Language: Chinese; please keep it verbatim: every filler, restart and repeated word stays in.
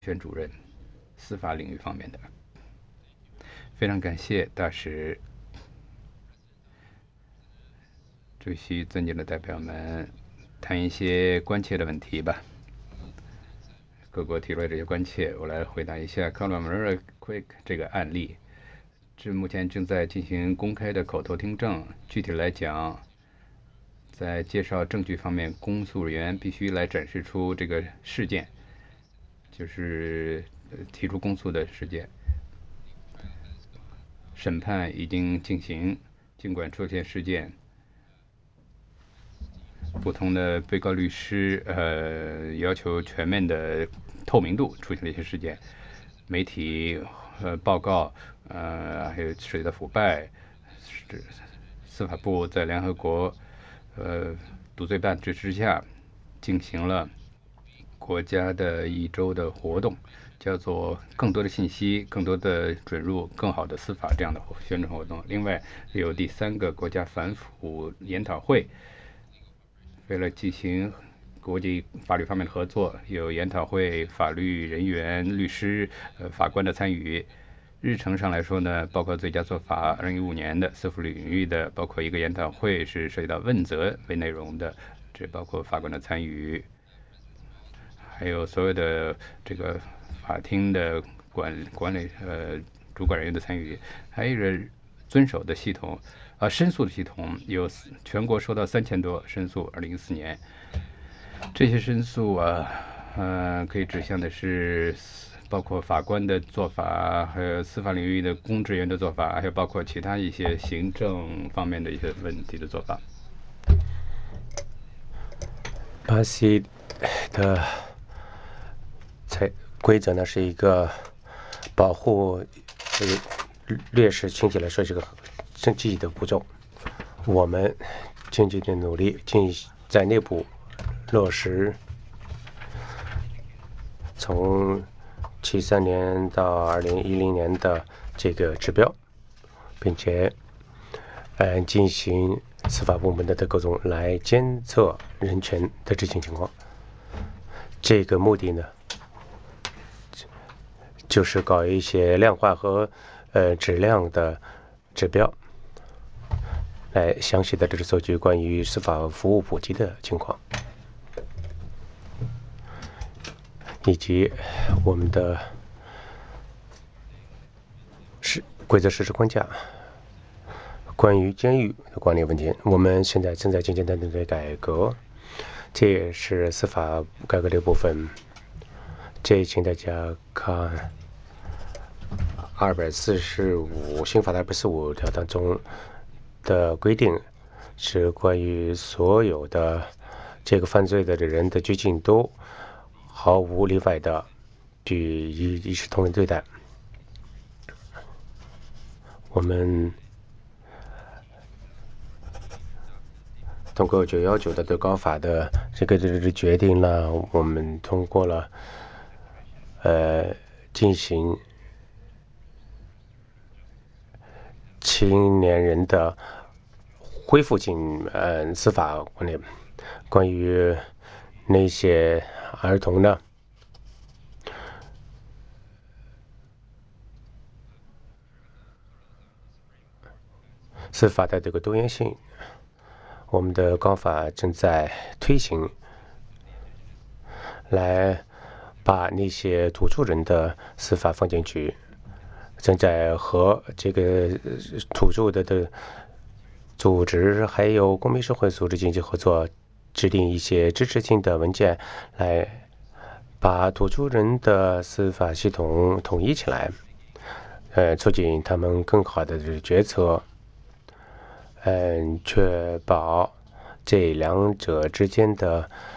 选主任，司法领域方面的。非常感谢大使。主席，尊敬的代表们，谈一些关切的问题吧。各国提出来这些关切，我来回答一下 Colomera Quick 这个案例。这目前正在进行公开的口头听证。具体来讲，在介绍证据方面，公诉员必须来展示出这个事件，就是提出公诉的事件。审判已经进行，尽管出现事件，不同的被告律师呃要求全面的透明度，出现了一些事件，媒体呃报告呃还有涉及到腐败，司法部在联合国呃毒罪办支持下进行了国家的一周的活动，叫做更多的信息、更多的准入、更好的司法这样的宣传活动。另外有第三个国家反腐研讨会，为了进行国际法律方面的合作，有研讨会、法律人员、律师、呃法官的参与。日程上来说呢，包括最佳做法二零一五年的司法领域的，包括一个研讨会是涉及到问责为内容的，这包括法官的参与，还有所有的这个法庭的管管理呃主管人员的参与，还有一个遵守的系统啊、呃、申诉的系统，有全国收到三千多申诉，二零一四年这些申诉啊，呃可以指向的是包括法官的做法，还有司法领域的公职员的做法，还有包括其他一些行政方面的一些问题的做法。 巴西的财规则呢是一个保护劣势群体来说是个很积极的步骤。我们经济的努力进在内部落实从七三年到二零一零年的这个指标，并且呃进行司法部门的各种来监测人权的执行情况。这个目的呢，就是搞一些量化和呃质量的指标，来详细的这个搜集关于司法服务普及的情况，以及我们的是规则实施框架。关于监狱的管理问题，我们现在正在进行等等的改革，这也是司法改革的一部分。这请大家看二百四十五刑法的二百四十五条当中的规定，是关于所有的这个犯罪的人的拘禁都毫无例外的予以一视同仁对待。我们通过九一九的最高法的这个这个决定呢，我们通过了呃进行青年人的恢复性呃司法管理。关于那些儿童呢，司法的这个多元性，我们的高法正在推行，来把那些土著人的司法放进去，正在和这个土著的的组织还有公民社会组织经济合作，制定一些支持性的文件，来把土著人的司法系统统一起来，呃，促进他们更好的决策，嗯，确保这两者之间的